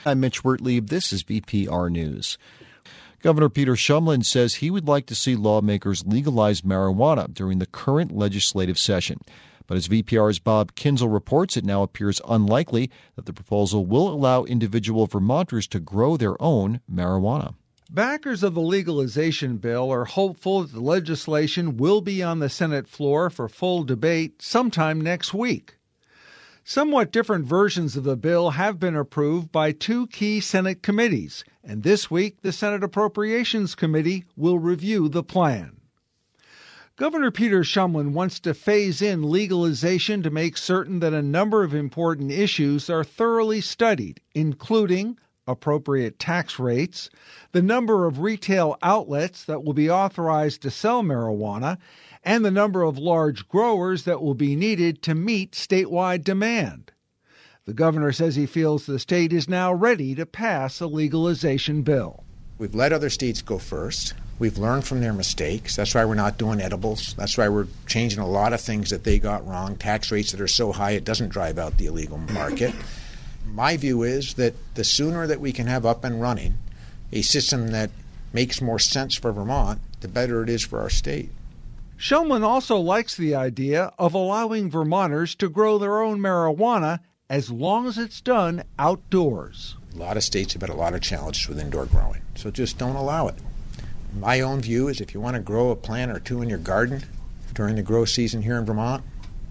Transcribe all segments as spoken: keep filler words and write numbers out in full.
I'm Mitch Wertlieb. This is V P R News. Governor Peter Shumlin says he would like to see lawmakers legalize marijuana during the current legislative session. But as V P R's Bob Kinzel reports, it now appears unlikely that the proposal will allow individual Vermonters to grow their own marijuana. Backers of the legalization bill are hopeful that the legislation will be on the Senate floor for full debate sometime next week. Somewhat different versions of the bill have been approved by two key Senate committees, and this week the Senate Appropriations Committee will review the plan. Governor Peter Shumlin wants to phase in legalization to make certain that a number of important issues are thoroughly studied, including appropriate tax rates, the number of retail outlets that will be authorized to sell marijuana, and the number of large growers that will be needed to meet statewide demand. The governor says he feels the state is now ready to pass a legalization bill. We've let other states go first. We've learned from their mistakes. That's why we're not doing edibles. That's why we're changing a lot of things that they got wrong, tax rates that are so high it doesn't drive out the illegal market. My view is that the sooner that we can have up and running a system that makes more sense for Vermont, the better it is for our state. Shumlin also likes the idea of allowing Vermonters to grow their own marijuana as long as it's done outdoors. A lot of states have had a lot of challenges with indoor growing, so just don't allow it. My own view is if you want to grow a plant or two in your garden during the grow season here in Vermont,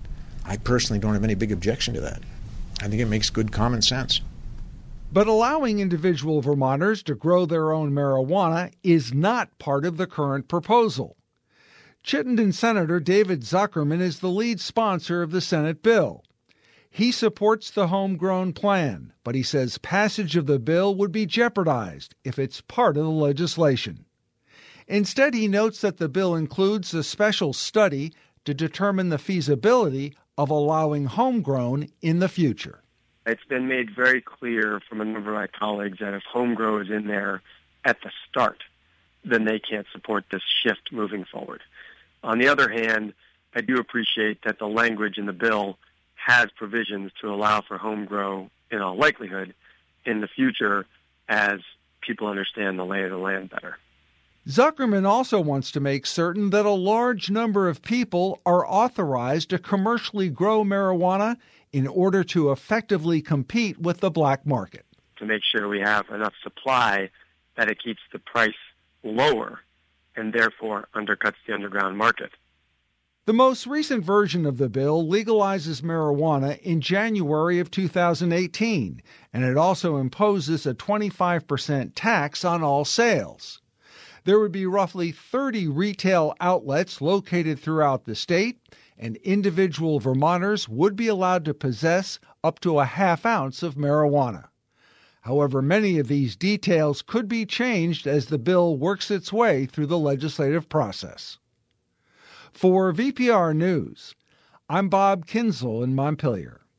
I personally don't have any big objection to that. I think it makes good common sense. But allowing individual Vermonters to grow their own marijuana is not part of the current proposal. Chittenden Senator David Zuckerman is the lead sponsor of the Senate bill. He supports the homegrown plan, but he says passage of the bill would be jeopardized if it's part of the legislation. Instead, he notes that the bill includes a special study to determine the feasibility of allowing homegrown in the future. It's been made very clear from a number of my colleagues that if homegrown is in there at the start, then they can't support this shift moving forward. On the other hand, I do appreciate that the language in the bill has provisions to allow for home grow in all likelihood in the future as people understand the lay of the land better. Zuckerman also wants to make certain that a large number of people are authorized to commercially grow marijuana in order to effectively compete with the black market. To make sure we have enough supply that it keeps the price lower and therefore undercuts the underground market. The most recent version of the bill legalizes marijuana in January of two thousand eighteen, and it also imposes a twenty-five percent tax on all sales. There would be roughly thirty retail outlets located throughout the state, and individual Vermonters would be allowed to possess up to a half ounce of marijuana. However, many of these details could be changed as the bill works its way through the legislative process. For V P R News, I'm Bob Kinzel in Montpelier.